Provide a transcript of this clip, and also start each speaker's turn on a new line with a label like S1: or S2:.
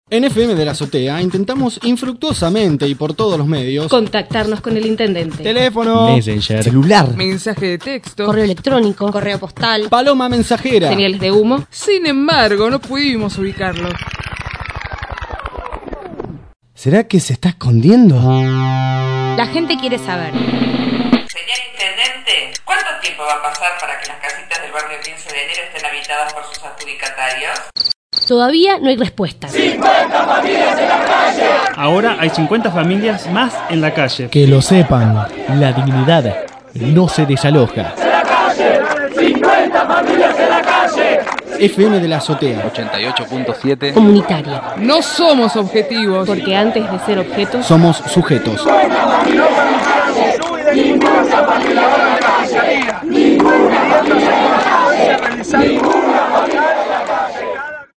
S1: En FM de la Azotea intentamos infructuosamente y por todos los medios
S2: contactarnos con el intendente.
S1: Teléfono,
S3: Messenger, celular,
S4: mensaje de texto,
S2: correo electrónico, correo postal,
S1: paloma mensajera,
S2: señales de humo.
S4: Sin embargo, no pudimos ubicarlo.
S3: ¿Será que se está escondiendo?
S2: La gente quiere saber.
S5: Señor intendente, ¿cuánto tiempo va a pasar para que las casitas del barrio 15 de enero estén habitadas por sus adjudicatarios?
S2: Todavía no hay respuesta.
S6: 50 familias en la calle.
S7: Ahora hay 50 familias más en la calle.
S3: Que lo sepan, la dignidad no se desaloja.
S6: En la calle, 50 familias en la calle.
S1: FM de la Azotea
S8: 88.7
S2: Comunitaria.
S4: No somos objetivos.
S2: Porque antes de ser objetos,
S1: somos sujetos.
S6: 50 familias en la calle. Ninguna familia en la calle. Ninguna familia en la calle.